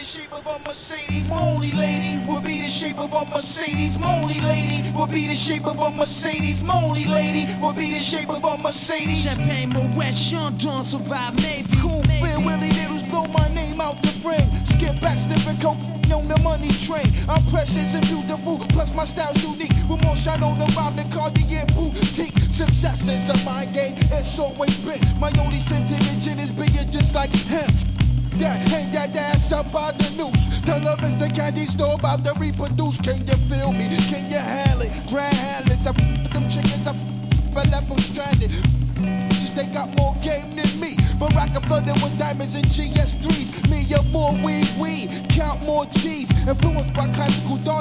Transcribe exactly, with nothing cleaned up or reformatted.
shape of a Mercedes. My only lady will be the shape of a Mercedes. My only lady will be the shape of a Mercedes. My only lady will be the shape of a Mercedes. Champagne, Moet, Sean Dawn, survive maybe. Cool, fair, Willie Needles, blow my name out the frame. Skip back, sniffing coke on the money train. I'm precious and beautiful, plus my style's unique. With more shine on the rhyme than Cartier boutique. Success is a mind game, it's always been. My only sentiment is being just like him. That hang that ass up by the noose. Tell her it's the candy store about to reproduce. Can you feel me? Can you handle it? Grand handless, I f with them chickens, I f but left them stranded. They got more game than me, but rockin' flooded with diamonds and G S threes. Me up more weed, weed, count more G's. Influenced by classical dog.